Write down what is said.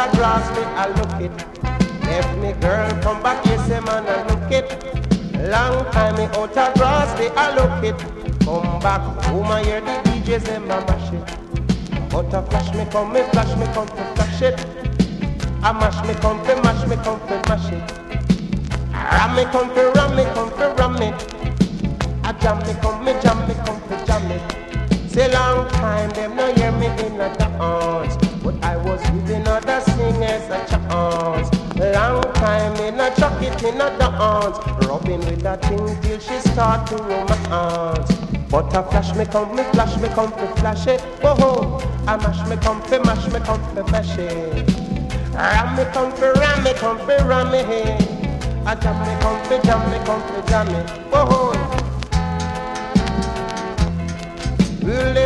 a grass me I look it. Left me girl come back here say man I look it. Long time me out a grass me I look it. Come back home I hear the DJs them a mash it. But a flash me come to flash it. I mash me come to mash it. Ram me come to ram it. I jam me come to jam it. Say long time them no hear me in a dance, but I was giving other singers a chance. Long time in a chuck it in a dance, rubbing with that thing till she start to romance. But a flash me come to flash it. Whoa, I mash me come to mash it. Ram me come to ram it. I jam me come to jam it. Whoa.